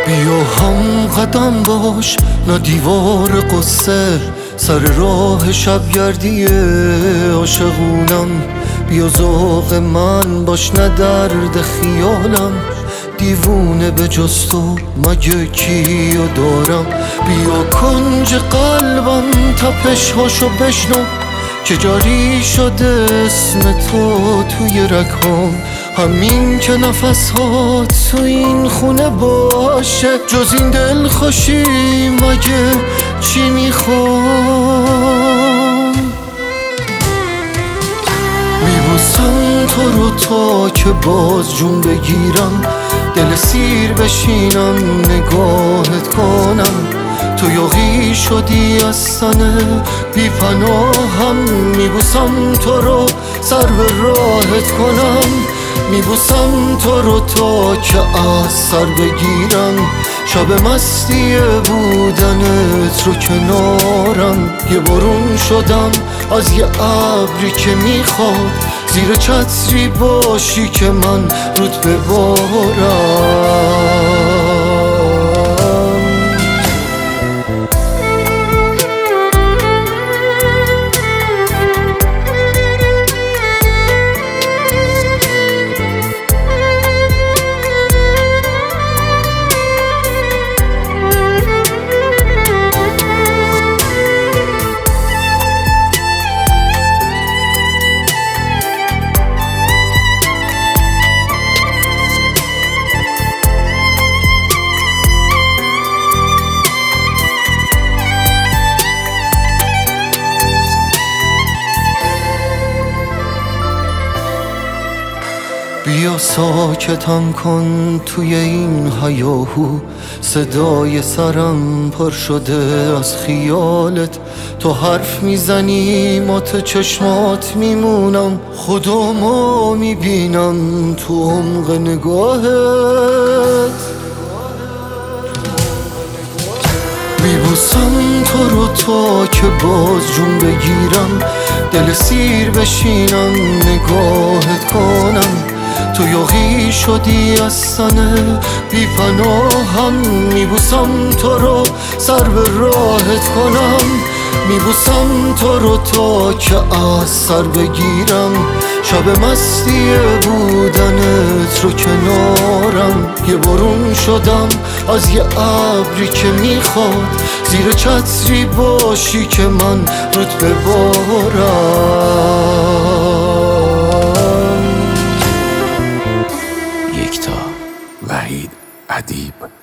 بیا هم قدم باش نه دیوار قصه، سر راه شبگردی عاشقونم. بیا ذوق من باش نه درد خیالم، دیوونه به جز تو مگه کیو دارم. بیا کنج قلبم تپش هاشو بشنو که جاری شده اسم تو توی رگام. همین که نفس هات تو این خونه باشه، جز این دل خوشی مگه چی میخوام. میبوسم تو رو تا که باز جون بگیرم، دل سیر بشینم نگاهت کنم. تو یاغی شدی از تن بی پناهم، میبوسم تو رو سر به راهت کنم. میبوسم تو رو تا که از سر بگیرم، شب مستی بودنت رو کنارم. یه بارون شدم از یه ابری که میخواد زیر چتری باشی که من رود ببارم. بیا ساکتم کن توی این هیاهو، صدای سرم پر شده از خیالت. تو حرف میزنی مات چشمات میمونم، خودمو میبینم تو عمق نگاهت. میبوسم تو رو تا که باز جون بگیرم، دل سیر بشینم نگاهت کنم. تو یاغی شدی از تن بی پناهم، میبوسم تو رو سر به راهت کنم. میبوسم تو رو تا که از سر بگیرم، شب مستی بودنت رو کنارم. یه بارون شدم از یه ابری که میخواد زیر چتری باشی که من رود ببارم. یکتا، وحید، ادیب.